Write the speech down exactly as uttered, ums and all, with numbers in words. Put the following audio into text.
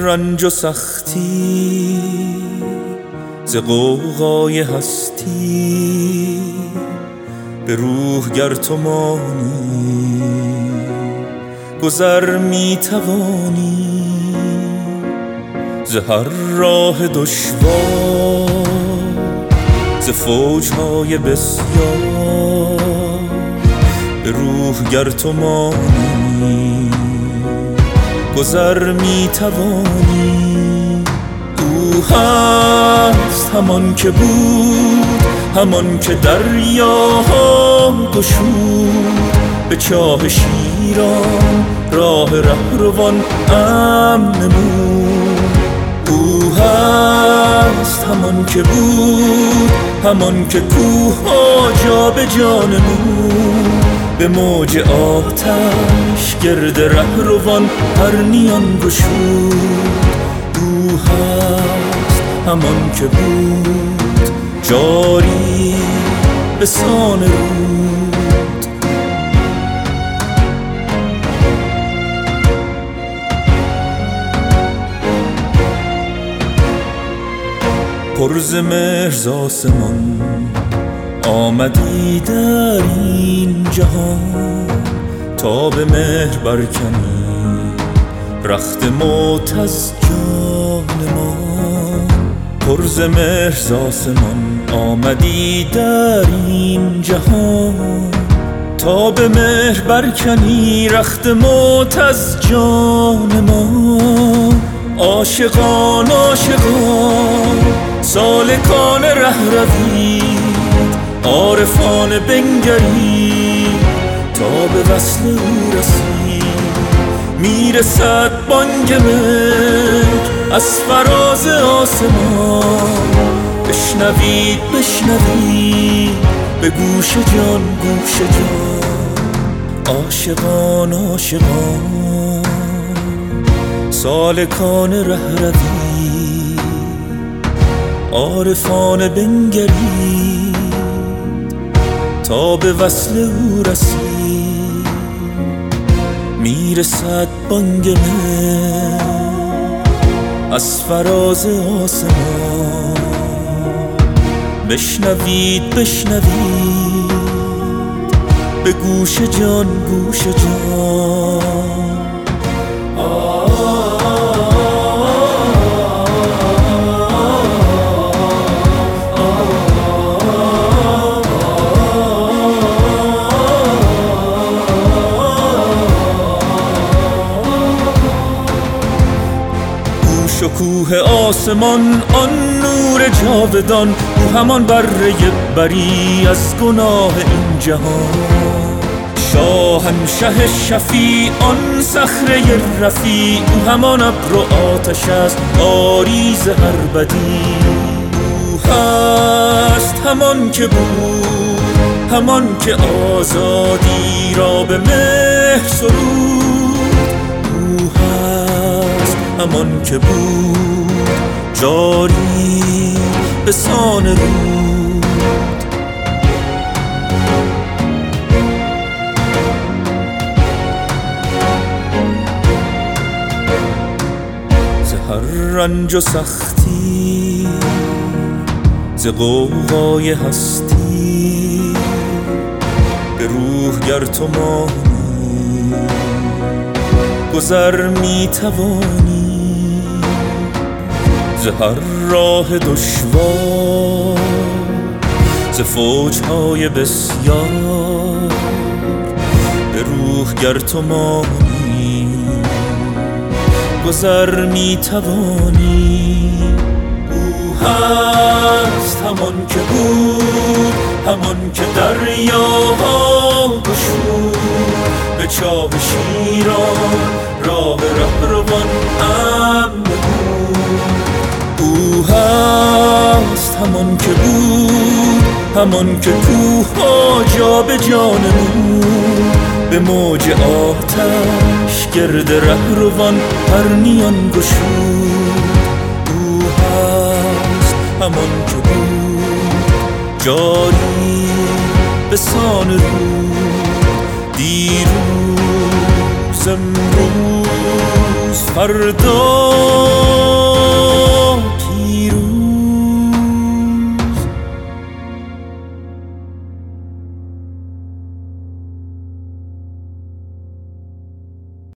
رنج و سختی ز غوغای هستی به روح گر تو مانی گذر می توانی ز هر راه دشوار ز فوجهای بسیار به روح گر تو مانی گذر می توانی. او هست همان که بود، همان که دریاها گشود به چاه شیران راه رهروان امن نمود. او هست همان که بود، همان که کوه‌ها جا به جا نمود به موج آتش گرد رهروان پرنیان گشود. او هست همان که بود جاری به سان رود. پر ز مهر ز آسمان آمدی در این جهان تا به مهر برکنی رخت موت از جان ما. پر ز مهر ز آسمان آمدی در این جهان تا به مهر برکنی رخت موت از جان ما. عاشقان عاشقان سالکان ره روید، عارفان بنگرید تا به وصل او رسید. میرسد بانگ مهر از فراز آسمان، بشنوید بشنوید به گوش جان گوش جان. عاشقان عاشقان سالکان ره روید، عارفان بنگرید تا به وصل او رسید. میرسد بانگ مهر از فراز آسمان، بشنوید بشنوید به گوش جان گوش جان. شکوه آسمان آن نور جاودان، او همان بره بری از گناه این جهان. شاهنشه شفیع آن صخره رفیع، او همان ابر و آتش است آریز هر بدی. او هست همان که بود، همان که آزادی را به مهر سرود. او هست همان که بود جاری به سان رود. ز هر رنج و سختی ز غوغای هستی به روح گر تو مانی گذر می توانی. ز هر راه دشوار ز فوجهای بسیار به روح گر تو مانی گذر می توانی. او هست همان که بود، همان که دریاها گشود به چاه شیران راه رهروان امن نمود. او هست همان که بود، همان که کوه‌ها جا به جا نمود به موج آتش گرد رهروان پرنیان گشود. او هست همان که بود جاری به سان رود. دیروز امروز فردا